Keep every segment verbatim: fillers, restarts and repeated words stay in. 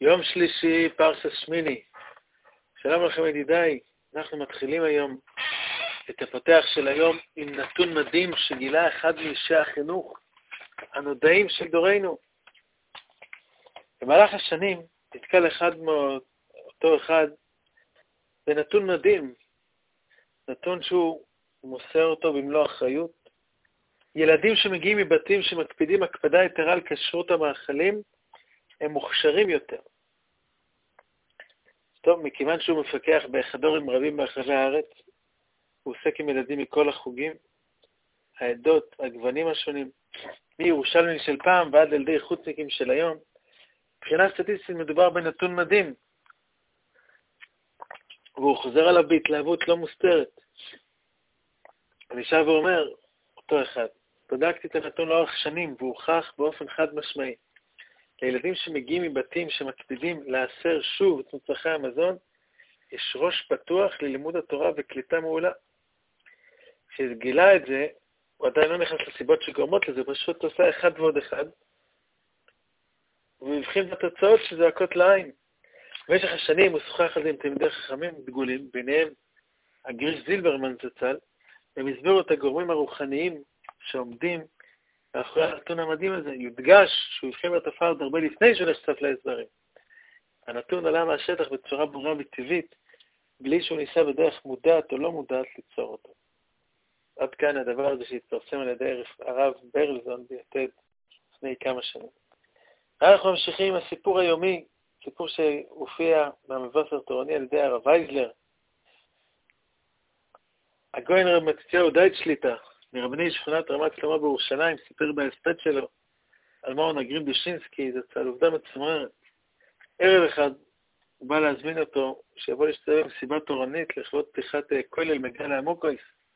יום שלישי, פרשת שמיני. שלום לכם ידידיי, אנחנו מתחילים היום את הפותח של היום עם נתון מדהים שגילה אחד מאישי החינוך הנודעים של דורנו. במהלך השנים נתקל אחד מאותו אחד בנתון מדהים, נתון שהוא מוסר אותו במלוא אחריות. ילדים שמגיעים מבתים שמקפידים הקפדה יתרה על כשרות המאכלים, הם מוכשרים יותר. טוב, מכיוון שהוא מפקח באחדורים רבים ברחבי הארץ, הוא עוסק עם ילדים מכל החוגים, העדות, הגוונים השונים, מירושלמי של פעם ועד ילדי חוצניקים של היום. מבחינה סטטיסטית מדובר בנתון מדהים, והוא חוזר עליו בהתלהבות לא מוסתרת. אני שב ואומר, אותו אחד, בדקתי את הנתון לאורך שנים, והוא הוכח באופן חד משמעי. לילדים שמגיעים מבתים שמקפידים לעשר שוב את מצרכי המזון, יש ראש פתוח ללימוד התורה וקליטה מעולה. כשגילה את זה, הוא עדיין לא נכנס לסיבות שגורמות לזה, פשוט עושה אחד ועוד אחד, והוא הבחין בתוצאות שזועקות לעין. במשך השנים הוא שוחח על זה עם תלמידי חכמים דגולים, ביניהם הגריש זילברמן זצ"ל, הם הסבירו את הגורמים הרוחניים שעומדים מאחורי הנתון המדהים הזה. יודגש שהוא הבחין בתופעה עוד הרבה לפני שהוא נחשף להסברים. הנתון עלה מהשטח בצורה ברורה וטבעית, בלי שהוא ניסה בדרך מודעת או לא מודעת ליצור אותו. עד כאן הדבר הזה שהתפרסם על ידי הרב ברלזון ביתד לפני כמה שנים. אנחנו ממשיכים עם הסיפור היומי, סיפור שהופיע במבשר תורני על ידי הרב וייזלר. הגויין רב מתתיהו דייט שליטה, מרבני שכונת רמת שלמה בירושלים, סיפר בהספד שלו על מורן הגרים דושינסקי, זאת על עובדה מצמררת. ערב אחד הוא בא להזמין אותו שיבוא להשתתף במסיבה תורנית לכבוד פתיחת כולל מגדל העמוקויס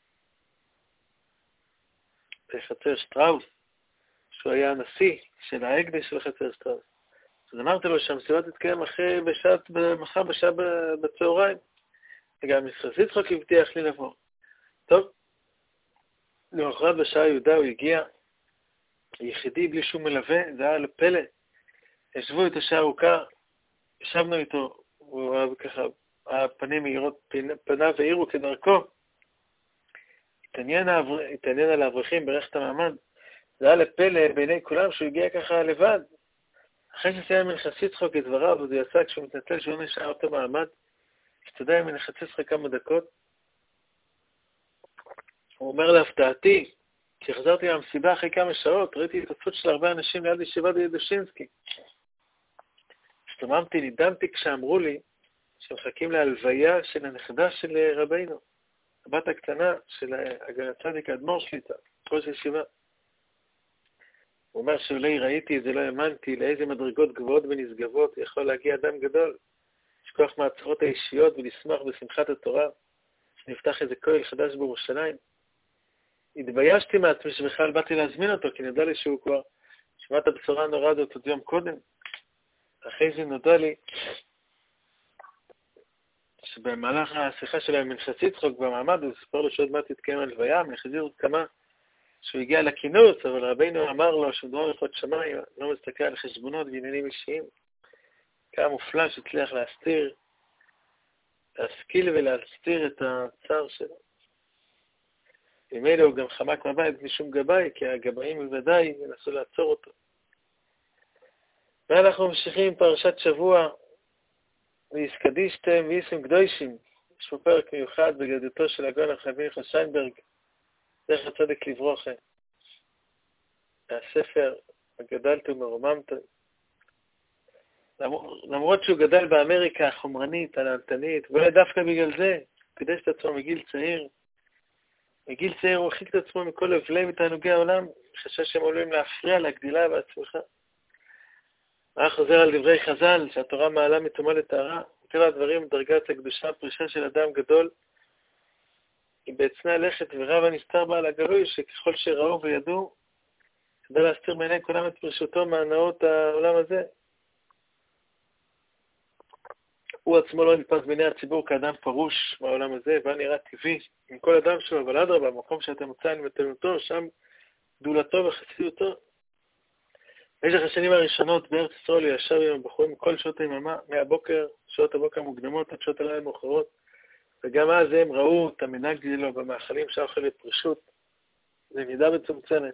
בחצר שטראוס, שהוא היה הנשיא של ההקדש של חצר שטראוס. אז אמרתי לו שהמסיבה תתקיים אחרי בשעת, מחר בשעה בצהריים. וגם יצחק יצחק הבטיח לי לבוא. טוב, למחרת בשעה יהודה הוא הגיע, יחידי בלי שום מלווה, זה היה לפלא. ישבו איתו שעה ארוכה, ישבנו איתו, הוא אהב ככה, הפנים מאירות, פניו העירו כדרכו. התעניין, התעניין על האברכים ברכת המעמד. זה היה לפלא בעיני כולם שהוא הגיע ככה לבד. אחרי שסיים מנחסי צחוק את דבריו, אז הוא יצא כשהוא מתנצל שהוא נשאר אותו מעמד, השתדע עם מנחסי צחוק כמה דקות. הוא אומר להפתעתי, כשחזרתי מהמסיבה אחרי כמה שעות, ראיתי התעצות של הרבה אנשים ליד ישיבת דושינסקי. השתוממתי, נדהמתי כשאמרו לי שמחכים להלוויה של הנכדה של רבינו, הבת הקטנה של הצדיק האדמו"ר שליט"א, ראש ישיבה. הוא אומר שאולי ראיתי את זה, לא האמנתי, לאיזה מדרגות גבוהות ונשגבות יכול להגיע אדם גדול, לשכוח מהצרות האישיות ולשמח בשמחת התורה, שנפתח איזה כולל חדש בירושלים. התביישתי מעצמי שבכלל באתי להזמין אותו, כי נדע לי שהוא כבר שמע את הבשורה הנוראה הזאת עוד יום קודם. אחרי זה נודע לי שבמהלך השיחה שלהם מנחסי צחוק במעמד, הוא ספר לו שעוד מעט תתקיים הלוויה, מנחזיר עוד כמה שהוא הגיע לכינוס, אבל רבינו אמר לו שמדובר לכבוד שמיים, לא מסתכל על חשבונות ועניינים אישיים. כמה מופלא שהצליח להסתיר, להשכיל ולהסתיר את הצער שלו. ממילא הוא גם חמק מהבית משום גבאי, כי הגבאים בוודאי ינסו לעצור אותו. ואנחנו ממשיכים עם פרשת שבוע, ויסקדישתם ויסם קדושים. יש פה פרק מיוחד בגדותו של הגאון הרב מיכה שיינברג, דרך הצדק לברוכה. מהספר הגדלת ומרוממת. למרות שהוא גדל באמריקה החומרנית, הנהנתנית, ואולי דווקא בגלל זה, קדש את עצמו מגיל צעיר. מגיל צעיר הוא החיק את עצמו מכל הבלי מתענוגי העולם, חשש שהם עלולים להפריע להגדילה והצמיחה. היה חוזר על דברי חז"ל, שהתורה מעלה מטומאה לטהרה, מטבע הדברים דרגת הקדושה, הפרישה של אדם גדול, היא בעצנה לכת ורב הנסתר בעל הגלוי, שככל שראו וידעו, כדי להסתיר מעיני כולם את פרישותו מהנאות העולם הזה. הוא עצמו לא נתפס בעיני הציבור כאדם פרוש מהעולם הזה, והיה נראה טבעי עם כל אדם שלו, אבל אדרבה, במקום שאתם מוצאים מתנותו, שם גדולתו וחסידותו. במשך השנים הראשונות בארץ ישראל הוא ישב עם הבחורים כל שעות היממה, מהבוקר, שעות הבוקר המוקדמות עד שעות הלילה המאוחרות, וגם אז הם ראו את המנהג שלו במאכלים שאוכל לפרישות. זה מידה מצומצמת.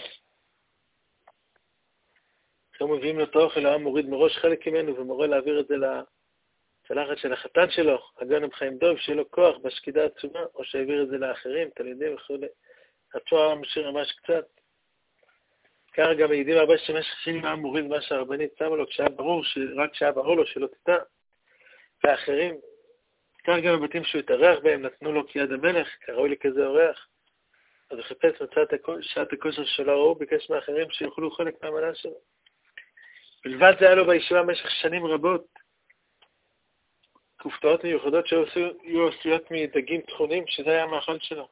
כשהם מביאים לו את האוכל, הוא מוריד מראש חלק ממנו ומורה להעביר את זה לצלחת של החתן שלו, הגאון רב חיים דוב, שיהיה לו כוח בשקידה עצומה, או שהעביר את זה לאחרים, תלמידים וכו'. הצועה משאיר ממש קצת. ככה גם היהודים הרבה שמשך שנים היה מוריד מה שהרבנית שמה לו, כשהיה ברור, רק כשהיה ברור לו שלא תטע. ואחרים, כך גם בבתים שהוא התארח בהם, נתנו לו כיד המלך, כראוי לי כזה אורח. אז הוא חיפש מצא את שעת הכושר שלו, הוא ביקש מאחרים שיוכלו חלק מהמנה שלו. בלבד זה היה לו בישיבה במשך שנים רבות. כופתאות מיוחדות שהיו עשויות מדגים טחונים, שזה היה המאכל שלו.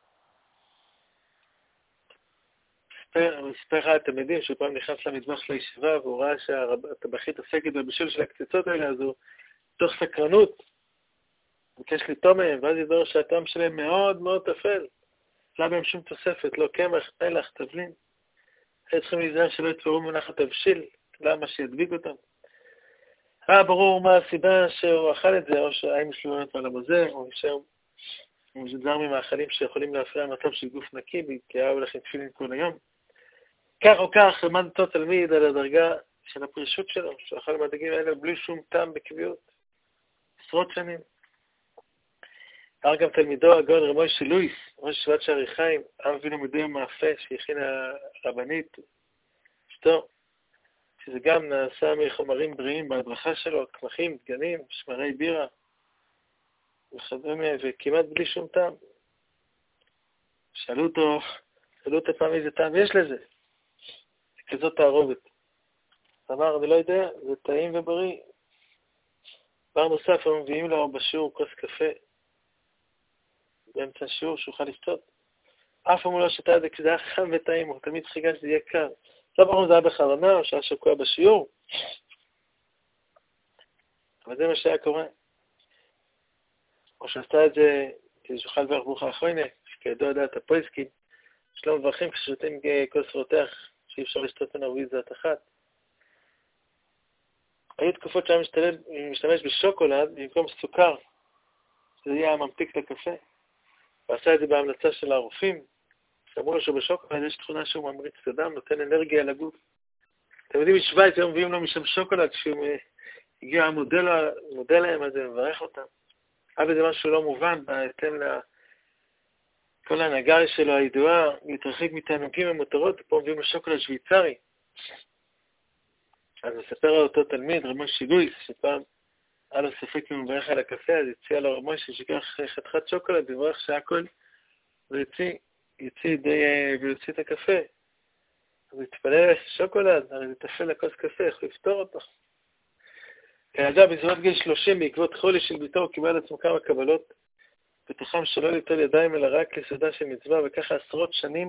הוא סיפר לך התלמידים שהוא פעם נכנס למטבח של הישיבה והוא ראה שהטבחית עוסקת בבישול של הקציצות האלה, אז הוא תוך סקרנות ביקש לטום מהם, ואז ידור שהטעם שלהם מאוד מאוד תפל. לא בהם שום תוספת, לא קמח, מלח, תבלין. היו צריכים להיזהר שלא יתפרו מונח התבשיל, למה שידביק אותם. היה ברור מה הסיבה שהוא אכל את זה, או שהאם מסלולת על המוזה, או שהוא מזודר ממאכלים שיכולים להפריע מצב של גוף נקי, כי היה הולך עם תפילין כל היום. כך או כך, למד אותו תלמיד על הדרגה של הפרישות שלו, שהוא אכל מהדגים האלה בלי שום טעם בקביעות. עשרות שנים. היה גם תלמידו, הגאון רב מוישה לואיס, ראש ישיבת שערי חיים, היה מביא לו מדי מאפה שהכינה הרבנית, אשתו, שזה גם נעשה מחומרים בריאים בהדרכה שלו, קמחים, דגנים, שמרי בירה, וכדומה, וכמעט בלי שום טעם. שאלו אותו, שאלו אותו פעם איזה טעם יש לזה. כזאת תערובת. אמר, אני לא יודע, זה טעים ובריא. דבר נוסף, הם מביאים לו בשיעור כוס קפה, באמצע השיעור שאוכל לשתות. אף פעם הוא לא שתה את זה, כי זה היה חם וטעים, הוא תמיד חיכה שזה יהיה קר. לא ברור אם זה היה בכוונה, או שהיה שקוע בשיעור. אבל זה מה שהיה קורה. או שעשתה את זה, כדי שאוכל לברך ברוכה האחרונה, שכידוע יודעת הפויסקים, שלא מברכים כששותים כוס רותח, שאי אפשר לשתות ממנו ויזת אחת. היו תקופות שהיה משתמש בשוקולד במקום סוכר, שזה יהיה הממתיק לקפה. ועשה את זה בהמלצה של הרופאים, שאמרו לו שבשוקולד יש תכונה שהוא ממריץ את הדם, נותן אנרגיה לגוף. אתם יודעים, בשוויץ היום מביאים לו משם שוקולד, כשהוא הגיע המודל, המודל להם הזה, מברך אותם. אבל זה משהו לא מובן, בהתאם לכל ההנהגה שלו הידועה, להתרחק מתענוגים ומותרות, ופה מביאים לו שוקולד שוויצרי. אז מספר על אותו תלמיד, רב מוישה לואיס, שפעם היה לו ספק אם הוא מברך על הקפה, אז הציע לו רב מוישה שיקח חתיכת שוקולד, וברך שהכל, ויוציא, יוציא די, ויוציא את הקפה. אז הוא התפלל שוקולד, הרי זה תפל לכוס קפה, איך הוא יפתור אותו? כנגע בסביבות גיל שלושים, בעקבות חולי של ביתו, הוא קיבל לעצמו כמה קבלות, בתוכם שלא ליטול ידיים, אלא רק לסעודה של מצווה, וככה עשרות שנים,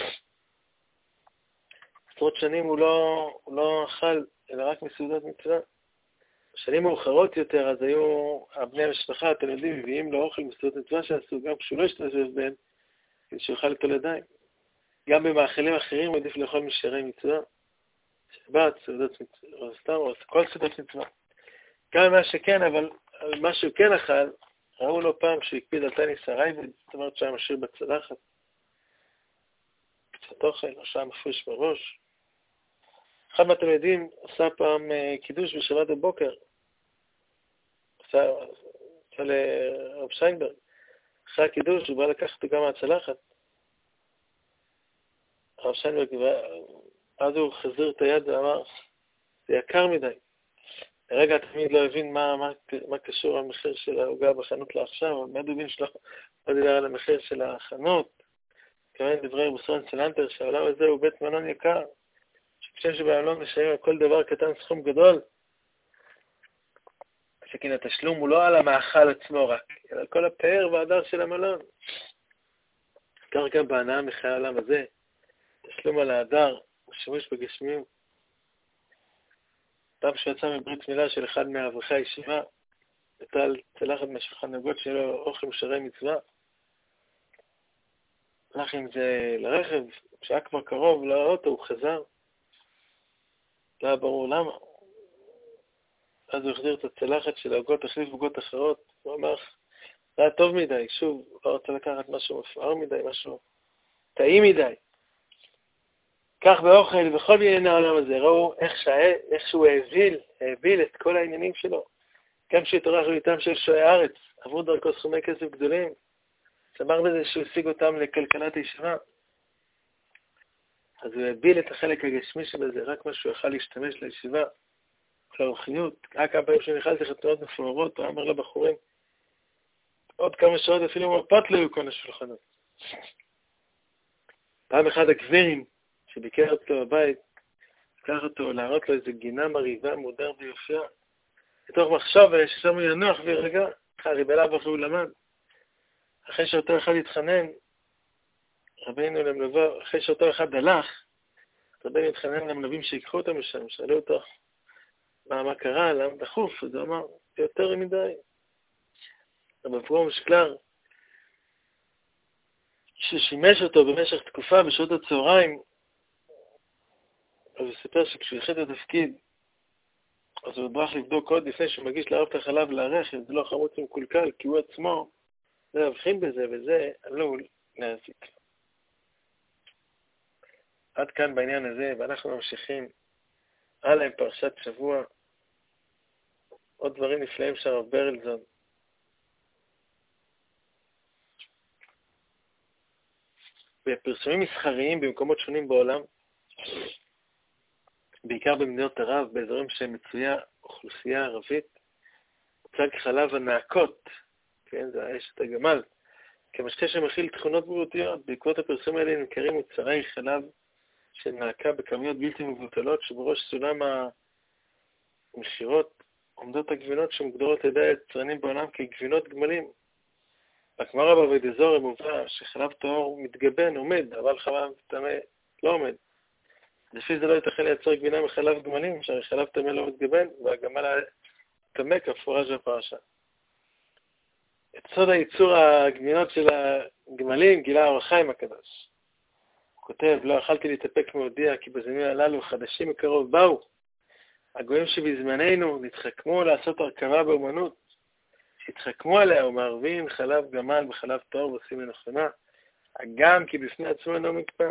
עשרות שנים הוא לא, הוא לא אכל, אלא רק מסעודת מצווה. בשנים מאוחרות יותר, אז היו הבני המשפחה, התלמידים, מביאים לו אוכל מסעודת מצווה שעשו, גם כשהוא לא השתתף בהם, כדי שיוכל ליטול ידיים. גם במאכלים אחרים הוא עדיף לאכול משערי מצווה, שבת, סעודת מצווה, או סתם, או כל סעודת מצווה. גם מה שכן, אבל מה שהוא כן אכל, ראו לו פעם שהוא הקפיד על תניס הרייבד, זאת אומרת שהיה משאיר בצלחת. קצת אוכל, או שהיה מפריש בראש. אחד מהתלמידים עשה פעם קידוש בשבת בבוקר. עשה, עשה לרב שיינברג. אחרי הקידוש הוא בא לקחת אותו גם מהצלחת. הרב שיינברג, אז הוא חזיר את היד ואמר, זה יקר מדי. לרגע התלמיד לא הבין מה, מה, מה קשור המחיר של העוגה בחנות לעכשיו, אבל מיד הבין שלא לא דיבר על המחיר של החנות. כמובן דברי רבוסרן סלנטר שהעולם הזה הוא בית מלון יקר, שכשם שבעולם משלמים על כל דבר קטן סכום גדול, שכן התשלום הוא לא על המאכל עצמו רק, אלא על כל הפאר וההדר של המלון. כך גם בהנאה מחיי העולם הזה, תשלום על ההדר, ושימוש בגשמיות. פעם שיצא מברית מילה של אחד מאברכי הישיבה, נטל צלחת משולחן נגות שלו אוכל משערי מצווה. הלך עם זה לרכב, כשהיה כבר קרוב לאוטו הוא חזר. לא היה ברור למה. אז הוא החזיר את הצלחת של העוגות, החליף עוגות אחרות. הוא אמר, זה היה טוב מדי, שוב, הוא לא רוצה לקחת משהו מפואר מדי, משהו טעים מדי. כך באוכל, בכל בענייני העולם הזה, ראו איך, שה... איך שהוא העביל, העביל את כל העניינים שלו. גם שהתעורר איתם של שועי הארץ, עברו דרכו סכומי כסף גדולים. סמר בזה שהוא השיג אותם לכלכלת הישיבה. אז הוא העביל את החלק הגשמי שבזה, רק מה שהוא יכל להשתמש לישיבה, לאורחיות. רק כמה פעמים שנכנס לחתונות מפוארות, הוא אמר לבחורים, עוד כמה שעות אפילו מרפאת לא היו כאן השולחנות. פעם אחד הגבירים שביקר אותו בבית, לקח אותו להראות לו איזו גינה מרהיבה, מודר ויופייה. מתוך מחשב ששם הוא ינוח וירגע, הריבלה בכי הוא למד. אחרי שאותו אחד התחנן, רבינו למלווה, אחרי שאותו אחד הלך, רבינו התחנן למלווים שיקחו אותם משם, שאלו אותו, מה, מה קרה, למה דחוף? אז הוא אמר, זה יותר מדי. רב אברהם שקלר, ששימש אותו במשך תקופה בשעות הצהריים, אז הוא סיפר שכשהוא החליט את התפקיד, אז הוא ברח לבדוק עוד לפני שהוא מגיש לערב את החלב לארח, זה לא חמוץ ומקולקל, כי הוא עצמו לא יבחין בזה, וזה עלול להזיק. עד כאן בעניין הזה, ואנחנו ממשיכים הלאה עם פרשת שבוע, עוד דברים נפלאים של הרב ברלזון. בפרסומים מסחריים במקומות שונים בעולם, בעיקר במדינות ערב, באזורים שמצויה אוכלוסייה ערבית, הוצג חלב הנעקות, כן, זה האשת הגמל, כמשקה שמכיל תכונות בריאותיות. בעקבות הפרסומים האלה נמכרים מוצרי חלב של נעקה בכמויות בלתי מבוטלות, שבראש סולם המחירות עומדות הגבינות שמוגדרות על ידי היצרנים בעולם כגבינות גמלים. בגמרא בבא דזורי מובא שחלב טהור מתגבן, עומד, אבל חלב טמא לא עומד. לפי זה לא ייתכן לייצר גבינה מחלב גמלים, שהרי חלב טמא לא מתגבן, והגמל טמא כמפורש בפרשה. את סוד הייצור הגבינות של הגמלים גילה אור החיים הקדוש. הוא כותב, לא יכלתי להתאפק מהודיע, כי בזמנים הללו חדשים מקרוב באו. הגויים שבזמננו נתחכמו לעשות הרכבה באומנות, שהתחכמו עליה ומערבים חלב גמל וחלב טהור ועושים מנכונה, הגם כי בפני עצמו אינו מקפא.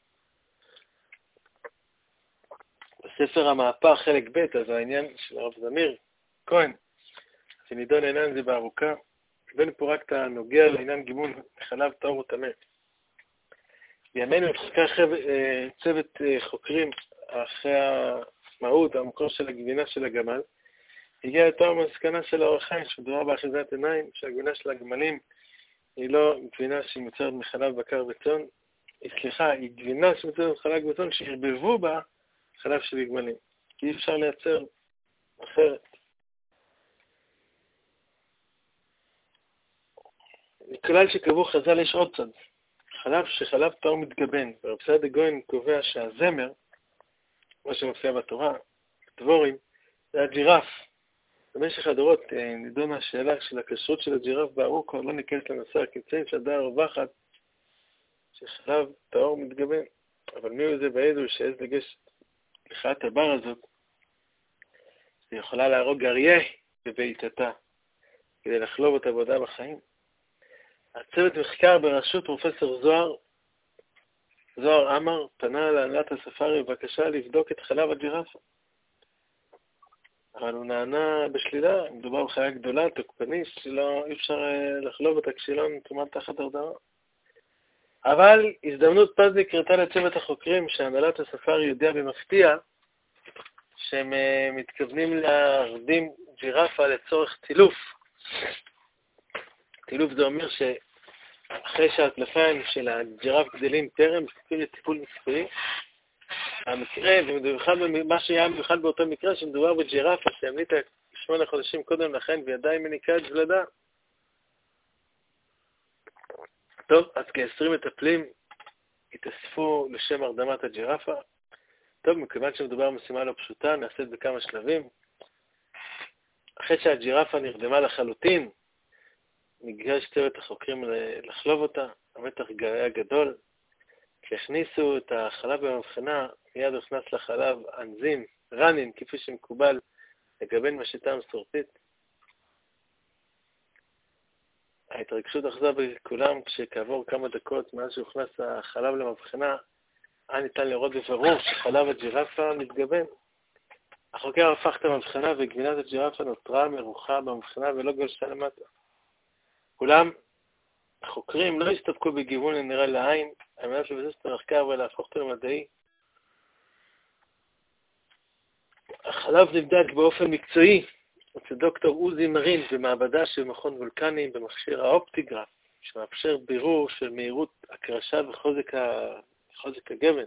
בספר המהפך חלק ב', אז העניין של הרב זמיר כהן, שנידון העניין זה בארוכה, בין פה רק אתה נוגע לעניין גימון חלב טהור וטמא. בימינו התחקה צוות חוקרים אחרי המהות, המקור של הגבינה של הגמל, הגיע יותר מסקנה של האור החיים, שמדובר באחיזת עיניים, שהגבינה של הגמלים היא לא גבינה שהיא מיוצרת מחלב בקר וצאן, סליחה, היא גבינה שמיוצרת מחלב וצאן שהרבבו בה חלב של גמלים, כי אי אפשר לייצר אחרת. מכלל שקבעו חז"ל יש עוד צד, חלב שחלב טהור מתגבן, ורב סעדיה גאון קובע שהזמר, מה שמופיע בתורה, דבורים, זה הג'ירף. במשך הדורות נידונה השאלה של הכשרות של הג'ירף בארוכו, לא ניכנס לנושא הקמצאים שהדעה רווחת שחלב טהור מתגבן. אבל מי הוא זה בעדו שעז לגשת לחיית הבר הזאת, זה יכולה להרוג אריה בביתתה, כדי לחלוב את עבודה בחיים. הצוות מחקר בראשות פרופסור זוהר, זוהר אמר, פנה להנהלת הספארי בבקשה לבדוק את חלב הג'ירפה. אבל הוא נענה בשלילה, מדובר בחיה גדולה, תוקפנית, שלא אי אפשר לחלוב אותה כשלא נתומת תחת הרדמה. אבל הזדמנות פז קראתה לצוות החוקרים שהנהלת הספארי יודע במפתיע שהם מתכוונים להרדים ג'ירפה לצורך טילוף. טילוף זה אומר שאחרי שהטלפיים של הג'ירף גדלים טרם, מסתכל לטיפול מקצועי, המקרה, ובמיוחד מה שהיה במיוחד באותו מקרה, שמדובר בג'ירפה שהמליטה שמונה חודשים קודם לכן וידיים מניקה את ולדה. טוב, אז כ-עשרים מטפלים התאספו לשם הרדמת הג'ירפה. טוב, מכיוון שמדובר במשימה לא פשוטה, נעשית בכמה שלבים. אחרי שהג'ירפה נרדמה לחלוטין, ניגש צוות החוקרים לחלוב אותה, המתח היה גדול. כשהכניסו את החלב במבחנה, מיד הוכנס לחלב אנזים רנין, כפי שמקובל לגבי בשיטה המסורתית. ההתרגשות אחזה בכולם כשכעבור כמה דקות מאז שהוכנס החלב למבחנה, היה ניתן לראות בבירור שחלב הג'ירפה מתגוון. החוקר הפך את המבחנה וגבינת הג'ירפה נותרה מרוחה במבחנה ולא גלשה למטה. אולם החוקרים לא הסתפקו בגיוון הנראה לעין, על מנת לבסס את המחקר ולהפוך אותו למדעי. החלב נבדק באופן מקצועי אצל דוקטור עוזי מרין במעבדה של מכון וולקני במכשיר האופטיגרף, שמאפשר בירור של מהירות הקרשה וחוזק ה... הגוון.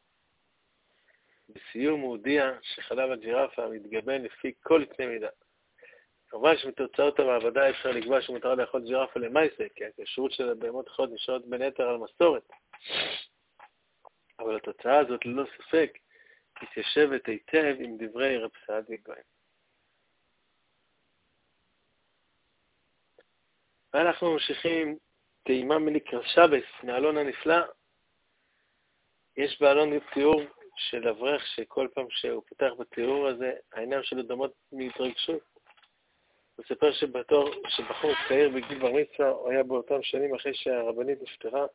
בסיום הוא הודיע שחלב הג'ירפה מתגוון לפי כל קנה מידה. כמובן שמתוצאות המעבדה אפשר לקבוע שמותר לאכול ג'ירפה למעשה, כי הקשרות של הבהמות אחרות נשארת בין היתר על מסורת. אבל התוצאה הזאת ללא ספק מתיישבת היטב עם דברי רב סעדיה גאון. ואנחנו ממשיכים טעימה מליקרא שבס, מהאלון הנפלא. יש באלון תיאור של אברך שכל פעם שהוא פותח בתיאור הזה, העיניים שלו דומות מהתרגשות. הוא ספר שבתור, שבחור צעיר בגיל בר מצווה, הוא היה באותם שנים אחרי שהרבנית נפטרה.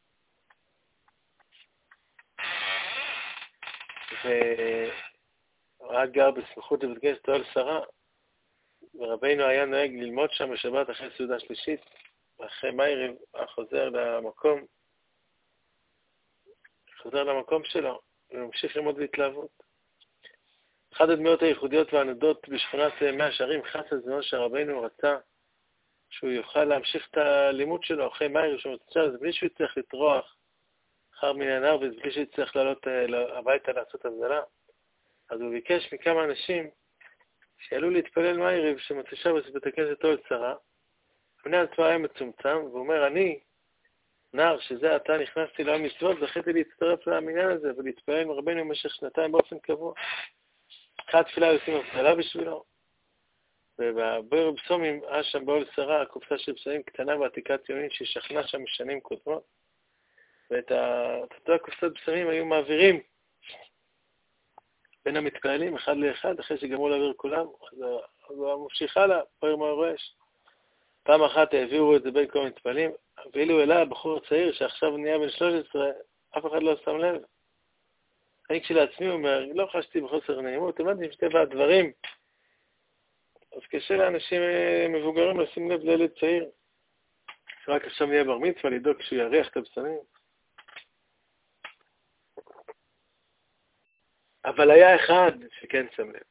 והוא היה גר בסמיכות לבית כנסת אוהל שרה, ורבינו היה נוהג ללמוד שם בשבת אחרי סעודה שלישית, ואחרי מערב חוזר למקום, חוזר למקום שלו, וממשיך ללמוד בהתלהבות. אחת הדמיות הייחודיות והנודות בשכונת מאה שערים, חס על זמן שהרבינו רצה שהוא יוכל להמשיך את הלימוד שלו אחרי מערב שמוצא, זה בלי שהוא יצטרך לטרוח אחר מן הנהר, ובלי שהוא יצטרך לעלות הביתה לעשות הבדלה. אז הוא ביקש מכמה אנשים שעלו להתפלל מערב שמוצא שבת בבית הכנסת אוהל שרה. בני עצמו היה מצומצם, והוא אומר, אני, נער שזה עתה נכנסתי לעם מצוות, זכיתי להצטרף למניין הזה ולהתפלל עם רבינו במשך שנתיים באופן קבוע. אחת תפילה עושים הבדלה בשבילו, ובבר בסומים היה שם באוהל שרה קופסה של בשמים קטנה ועתיקת ציונים ששכנה שם משנים קודמות, ואת אותה קופסת בשמים היו מעבירים בין המתפעלים אחד לאחד אחרי שגמרו להעביר כולם. אז הוא ממשיך הלאה, פוער מהרועש. פעם אחת העבירו את זה בין כל המתפעלים, ואילו אלה הבחור הצעיר שעכשיו נהיה בן שלוש עשרה, אף אחד לא שם לב. אני כשלעצמי אומר, לא חשתי בחוסר נעימות, הבנתי שטבע הדברים. אז קשה לאנשים מבוגרים לשים לב לילד צעיר, שרק עכשיו נהיה בר מצווה לדאוג שהוא יריח את הבשמים. אבל היה אחד שכן שם לב.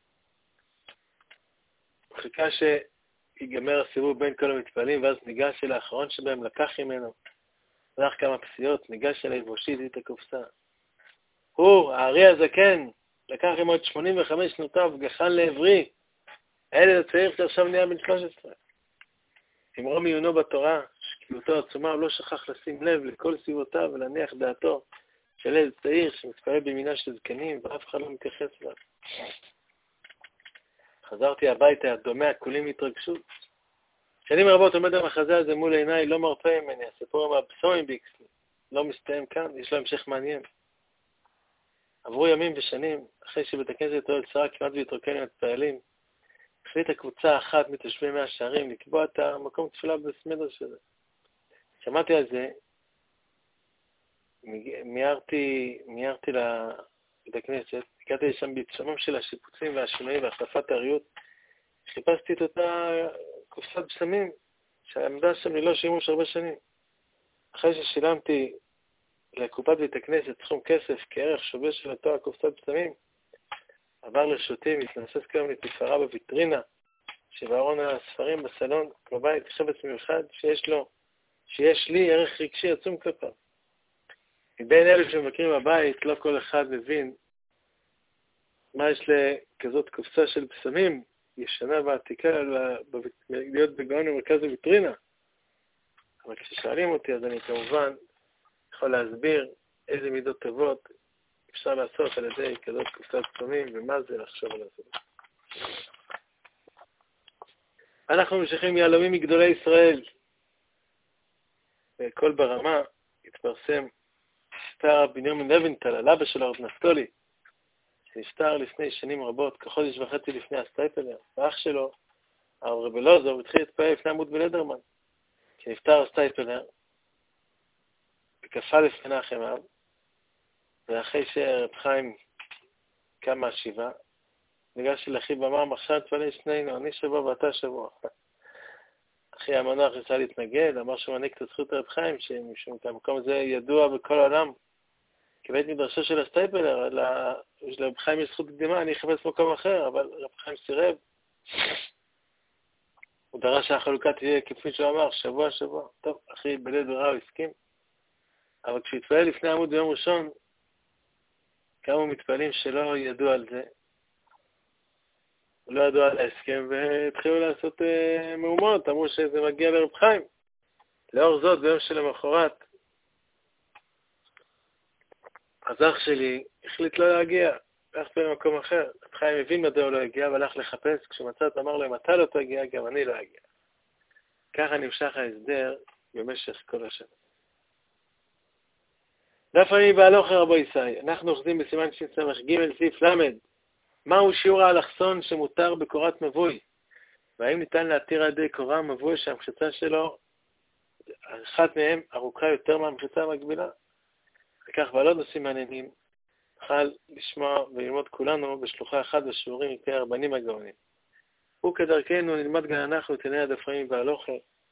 הוא חיכה שיגמר הסיבוב בין כל המתפעלים, ואז ניגש אל האחרון שבהם, לקח ממנו, לקח כמה פסיעות, ניגש אליי והושיט את הקופסה. הוא, הארי הזקן, לקח עם עוד שמונים וחמש שנותיו, גחן לעברי, הילד הצעיר שעכשיו נהיה בן שלוש עשרה. אמרו מיונו בתורה, שקיעותו עצומה, הוא לא שכח לשים לב לכל סביבותיו ולהניח דעתו של ילד צעיר שמתפעל במינה של זקנים, ואף אחד לא מתייחס אליו. חזרתי הביתה, דומע כולי מהתרגשות. שנים רבות עומד המחזה הזה מול עיניי, לא מרפא ממני, הסיפור עם הבשמים ביקסלי, לא מסתיים כאן, יש לו המשך מעניין. עברו ימים ושנים, אחרי שבית הכנסת אוהל שרה כמעט והתרוקן עם התפעלים, החליטה קבוצה אחת מתושבי מאה שערים לקבוע את המקום תפילה בסמדר שלה. שמעתי על זה, מיירתי, מיירתי לבית הכנסת, הגעתי לשם בעיצומם של השיפוצים והשינויים והחלפת האריות, חיפשתי את אותה קופסת בשמים שעמדה שם ללא שימוש הרבה שנים. אחרי ששילמתי לקופת בית הכנסת סכום כסף כערך שווה של אותו הקופסת בשמים, עבר לרשותי, מתנסס כיום לתפארה בוויטרינה שבארון הספרים בסלון בבית, חפץ מיוחד שיש לו, שיש לי ערך רגשי עצום כלפיו. מבין אלף שמבקרים בבית, לא כל אחד מבין מה יש לכזאת קופסה של בשמים ישנה ועתיקה להיות בגאון במרכז הוויטרינה. אבל כששואלים אותי, אז אני כמובן יכול להסביר איזה מידות טובות אפשר לעשות על ידי כזאת קופסת בשמים ומה זה לחשוב על זה. אנחנו ממשיכים יהלומים מגדולי ישראל. וכל ברמה התפרסם סתר בנימין לוינטל, על אבא שלו הרב נפתולי, נפטר לפני שנים רבות, כחודש וחצי לפני הסטייפלר, ואח שלו, הרב רבלוזוב, התחיל להתפעל לפני עמוד בלדרמן. כשנפטר הסטייפלר, וקפא לפני מנחם אב, ואחרי שרב חיים קם מהשבעה, ניגש אל אחיו ואמר, עכשיו נתפלל שנינו, אני שבוע ואתה שבוע. אחי המנוח ניסה להתנגד, אמר שהוא מעניק את הזכות לרב חיים, שהמקום הזה ידוע בכל העולם, כבית מדרשו של הסטייפלר, לרב חיים יש זכות קדימה, אני אחפש מקום אחר, אבל רב חיים סירב. הוא דרש שהחלוקה תהיה כפי שהוא אמר, שבוע שבוע. טוב, אחי בלית ברירה הוא הסכים. אבל כשהוא התפעל לפני עמוד ביום ראשון, כמה מתפעלים שלא ידעו על זה, לא ידעו על ההסכם, והתחילו לעשות אה, מהומות, אמרו שזה מגיע לרב חיים. לאור זאת, ביום שלמחרת, אז אח שלי החליט לא להגיע, הלך למקום אחר. רב חיים הבין מדוע הוא לא הגיע, והלך לחפש, כשמצאת אמר לו, אם אתה לא תגיע, גם אני לא אגיע. ככה נמשך ההסדר במשך כל השנה. דף אני בהלוך רבו ישי, אנחנו אוחזים בסימן שסמך ג' סעיף למד. מהו שיעור האלכסון שמותר בקורת מבוי? והאם ניתן להתיר על ידי קורה מבוי שהמחיצה שלו, אחת מהם ארוכה יותר מהמחיצה המקבילה? וכך ועל עוד נושאים מעניינים, נוכל לשמוע וללמוד כולנו בשלוחה אחת בשיעורים מפי הרבנים הגאונים. וכדרכנו נלמד גם אנחנו את עיני הדף אני בהלוך.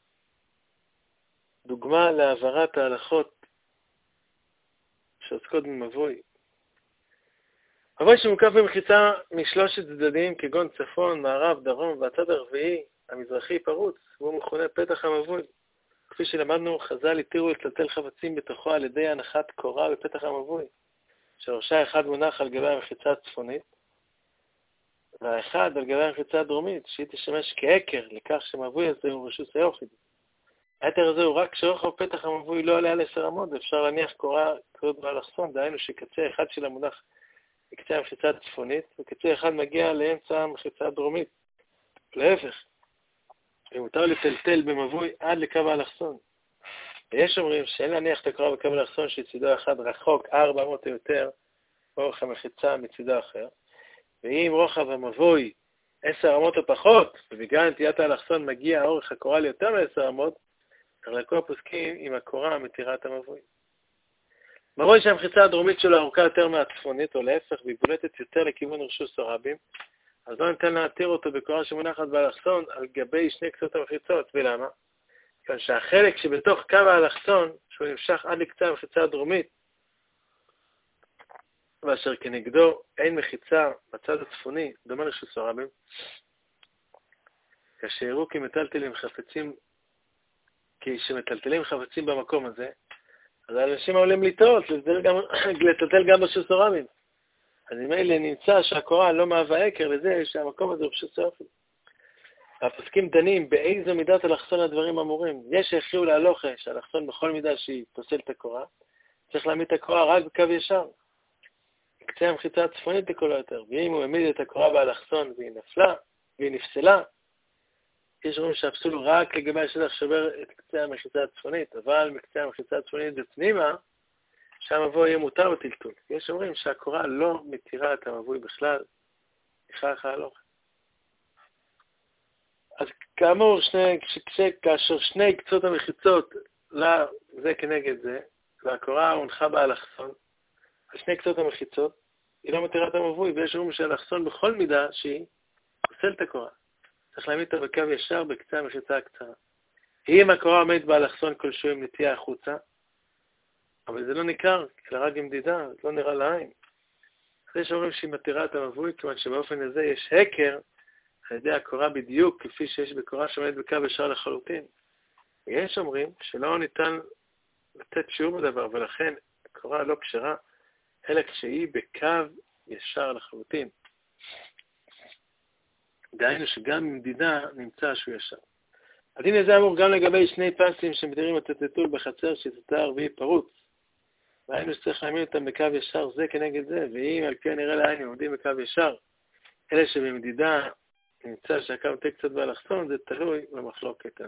דוגמה להעברת ההלכות שעוסקות במבוי. מבוי שמוקף במחיצה משלושת צדדים כגון צפון, מערב, דרום והצד הרביעי, המזרחי פרוץ, והוא מכונה פתח המבוי. כפי שלמדנו, חז"ל התירו לטלטל חפצים בתוכו על ידי הנחת קורה בפתח המבוי, שראשה אחד מונח על גבי המחיצה הצפונית, והאחד על גבי המחיצה הדרומית, שהיא תשמש כעקר לכך שמבוי הזה הוא רשוס היוחיד. היתר הזה הוא רק כשרוחב פתח המבוי לא עולה על עשר אמות, ואפשר להניח קורה קרות באלכסון, דהיינו שקצה אחד של המונח בקצה המחיצה הצפונית, וקצה אחד מגיע לאמצע המחיצה הדרומית. להפך, ומותר לטלטל במבוי עד לקו האלכסון. ויש אומרים שאין להניח את הקורה בקו האלכסון שצידו אחד רחוק ארבע מאות או יותר, אורך המחיצה מצידו האחר, ואם רוחב המבוי עשר אמות או פחות, ובגלל נטיית האלכסון מגיע אורך הקורה ליותר מ-עשר אמות, חלקו הפוסקים עם הקורה מתירה את המבוי. מבוי שהמחיצה הדרומית שלו ארוכה יותר מהצפונית, או להפך, והיא בולטת יותר לכיוון רשוס הרבים, אז לא ניתן להתיר אותו בקורה שמונחת באלכסון על גבי שני קצות המחיצות. ולמה? כיוון שהחלק שבתוך קו האלכסון, שהוא נמשך עד לקצה המחיצה הדרומית, ואשר כנגדו אין מחיצה בצד הצפוני, דומה לרשוס הרבים, כאשר יראו כי מטלטלים חפצים, כי שמטלטלים חפצים במקום הזה, אז האנשים עולים לטעות, לטלטל גם ברשוס הרבים. אז אם אלה נמצא שהקורה לא מהווה עקר לזה שהמקום הזה הוא פשוט סופי. הפוסקים דנים באיזו מידת אלכסון הדברים אמורים. יש שהכריעו להלוכה שהאלכסון בכל מידה שהיא פוסל את הקורה, צריך להעמיד את הקורה רק בקו ישר. קצה המחיצה הצפונית לכל היותר. ואם הוא העמיד את הקורה באלכסון והיא נפלה, והיא נפסלה, יש אומרים שהפסול הוא רק לגבי השטח שובר את קצה המחיצה הצפונית, אבל מקצה המחיצה הצפונית בפנימה, שהמבוי יהיה מותר בטלטול. יש אומרים שהקורה לא מתירה את המבוי בכלל, לכך ההלוך. אז כאמור, שני, כאשר שני קצות המחיצות, לה, זה כנגד זה, והקורה הונחה באלכסון, על שני קצות המחיצות, היא לא מתירה את המבוי, ויש אומרים שהאלכסון בכל מידה שהיא פוסל את הקורה. צריך להעמיד אותה בקו ישר בקצה המחיצה הקצרה. אם הקורה עומדת באלכסון כלשהו עם נטייה החוצה, אבל זה לא ניכר, אלא רק עם דידה, זה לא נראה לעין. אחרי שאומרים שהיא מתירה את המבוי, כיוון שבאופן הזה יש הקר, על ידי הקורה בדיוק, כפי שיש בקורה שעומדת בקו ישר לחלוטין. ויש אומרים שלא ניתן לתת שיעור בדבר, ולכן הקורה לא כשרה, אלא כשהיא בקו ישר לחלוטין. דהיינו שגם עם דידה נמצא שהוא ישר. הדין הזה אמור גם לגבי שני פסים שמתירים את הטלטול בחצר שצדה הרביעי פרוץ. והיינו שצריך להעמיד אותם בקו ישר זה כנגד זה, ואם על פי הנראה לעין הם עומדים בקו ישר, אלה שבמדידה נמצא שהקו תהיה קצת באלכסון, זה תלוי במחלוקת.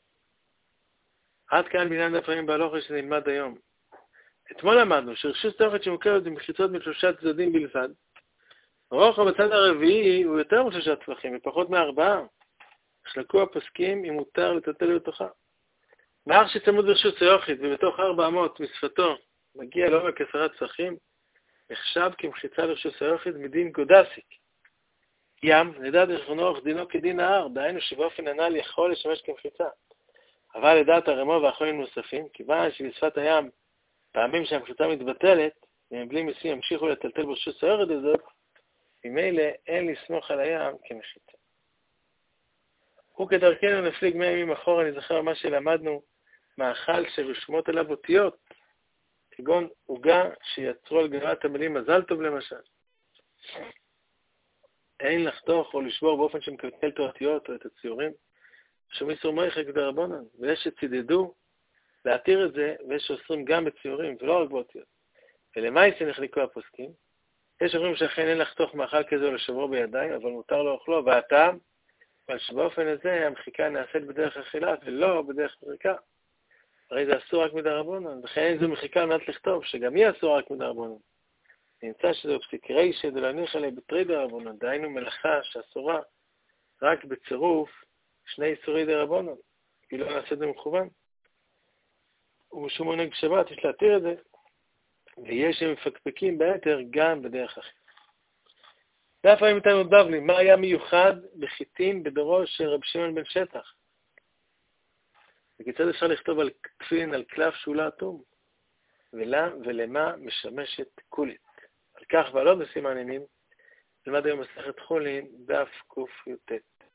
עד כאן בעניין דף אני בהלוכה שנלמד היום. אתמול למדנו שרשות תוכת שמוכרת במחיצות משלושה צדדים בלבד, הרוחב בצד הרביעי הוא יותר משלושה טפחים, ופחות מארבעה. החלקו הפוסקים אם מותר לטלטל בתוכה. מאחר שצמוד ברשות היחיד ובתוך ארבע אמות משפתו מגיע לעומק עשרה טפחים, נחשב כמחיצה לרשות היחיד מדין גודסיק. ים, לדעת זכרונו אורך דינו כדין ההר, דהיינו שבאופן הנ"ל יכול לשמש כמחיצה. אבל לדעת הרמו והאחרונים נוספים, כיוון שבשפת הים פעמים שהמחיצה מתבטלת, ומבלי מיסים ימשיכו לטלטל ברשות היחיד הזאת, ממילא אין לסמוך על הים כמחיצה. וכדרכנו נפליג מאה ימים אחורה, אני זוכר מה שלמדנו, מאכל שרשומות עליו אותיות, כגון עוגה שיצרו על גבעת המילים מזל טוב למשל. אין לחתוך או לשבור באופן שמקלקל את האותיות או את הציורים, שום איסור מויחק דרבנן, ויש שצידדו להתיר את זה, ויש שאוסרים גם בציורים ולא רק באותיות. ולמעשה נחלקו הפוסקים, יש אומרים שאכן אין לחתוך מאכל כזה או לשברו בידיים, אבל מותר לאוכלו, והטעם, אבל שבאופן הזה המחיקה נעשית בדרך אכילה ולא בדרך מחיקה. הרי זה אסור רק מדרבנן, וכן אין זו מחיקה על מנת לכתוב, שגם היא אסור רק מדרבנן. נמצא שזו פסיקרי שדלניך עליה בתרי דרבנן, דהיינו מלאכה שאסורה רק בצירוף שני איסורי דרבנן, כי לא נעשית במכוון. ומשום עונג שבת יש להתיר את זה, ויש שמפקפקים ביתר גם בדרך אחרת. ואף פעמים איתנו בבלי, מה היה מיוחד בחיטין בדורו של רב שמעון בן שטח? וכיצד אפשר לכתוב על תפילין על קלף שאולה אטום? ולמה משמשת קולית? על כך ועלות בסימנינים, נלמד היום מסכת חולין, דף ק"ט.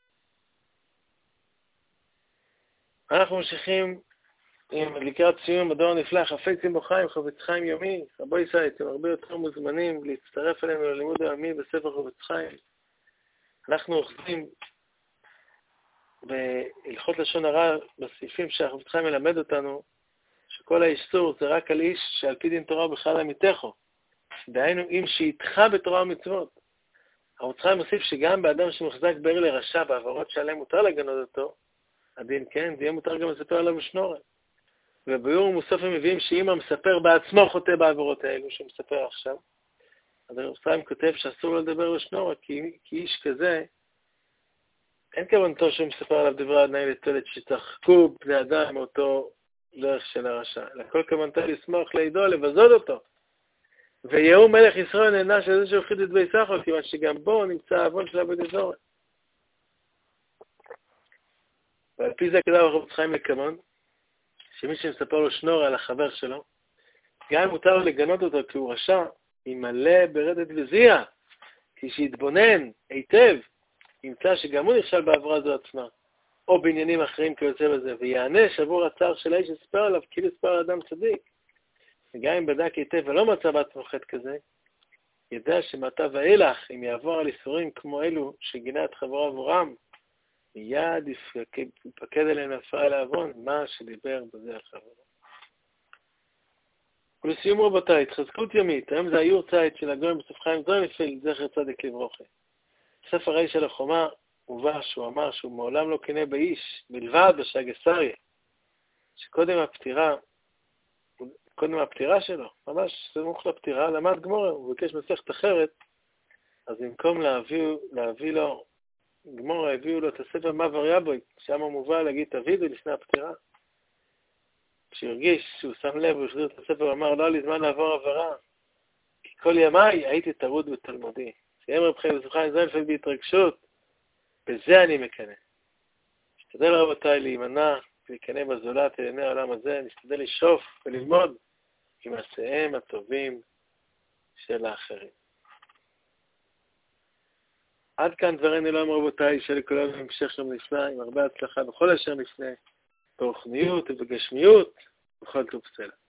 אנחנו ממשיכים עם לקראת סיום הדור הנפלא, חפץ עם בוחיים, חפץ חיים יומי. רבו ישראל, אתם הרבה יותר מוזמנים להצטרף אלינו ללימוד היומי בספר חפץ חיים. אנחנו אוחזים בהלכות לשון הרע בסעיפים שהחפץ חיים מלמד אותנו, שכל האיסור זה רק על איש שעל פי דין תורה בכלל עמיתךו. דהיינו, אם שאיתך בתורה ומצוות. החפץ חיים מוסיף שגם באדם שמוחזק בעיר לרשע בעברות שעליהם מותר לגנות אותו, הדין כן, זה יהיה מותר גם לספר עליו בשנורת. וביור ומוספים מביאים שאם המספר בעצמו חוטא בעבירות האלו שהוא מספר עכשיו, אז הרב חיים כותב שאסור לו לדבר לשנורת, כי, כי איש כזה, אין כוונתו שהוא מספר עליו דברי אדוני לתולת שצחקו בני אדם מאותו דרך של הרשע. אלא כל כוונתו לסמוך לידו, לבזות אותו. ויהוא מלך ישראל נענש על זה שהוחיד את בי סחר, כיוון שגם בו נמצא העוון של עבד אזורת. ועל פי זה כדאי הרב חיים לקמון, שמי שמספר לו שנור על החבר שלו, גם אם מותר לו לגנות אותו כי הוא רשע, ימלא ברדת וזיע, כי שיתבונן היטב, ימצא שגם הוא נכשל בעברה זו עצמה, או בעניינים אחרים כיוצא בזה, ויענש עבור הצער של האיש שספר עליו, כאילו ספר על אדם צדיק. וגם אם בדק היטב ולא מצא בעצמו חטא כזה, ידע שמעתה ואילך, אם יעבור על איסורים כמו אלו שגינה את חברו עבורם, מיד יפקד אליהם הפרעה לעוון, מה שדיבר בזה על חברו. ולסיום רבותיי, התחזקות ימית, היום זה היור צייט של הגויים בסוף חיים זוינפלד, זכר צדיק לברכה. בספר האיש של החומה הובא שהוא אמר שהוא מעולם לא קנה באיש, מלבד בשגסריה, שקודם הפטירה, קודם הפטירה שלו, ממש סמוך לפטירה, למד גמורה, הוא ביקש מסכת אחרת, אז במקום להביא, להביא לו גמורה, הביאו לו את הספר מעבר יבוי, שם הוא מובא להגיד תבידו לפני הפטירה. כשהרגיש שהוא שם לב, הוא החזיר את הספר ואמר, לא לי זמן לעבור עברה, כי כל ימיי הייתי טרוד בתלמודי. סיים רב חיים בסוף חיים זוינפלד בהתרגשות, בזה אני מקנא. נשתדל רבותיי להימנע ולהיכנע בזולת אל עיני העולם הזה, נשתדל לשאוף וללמוד עם מעשיהם הטובים של האחרים. עד כאן דברנו אלוהים רבותיי, שלכולנו המשך שלום נפלא, עם הרבה הצלחה בכל אשר נפנה, ברוחניות ובגשמיות, בכל טוב סלע.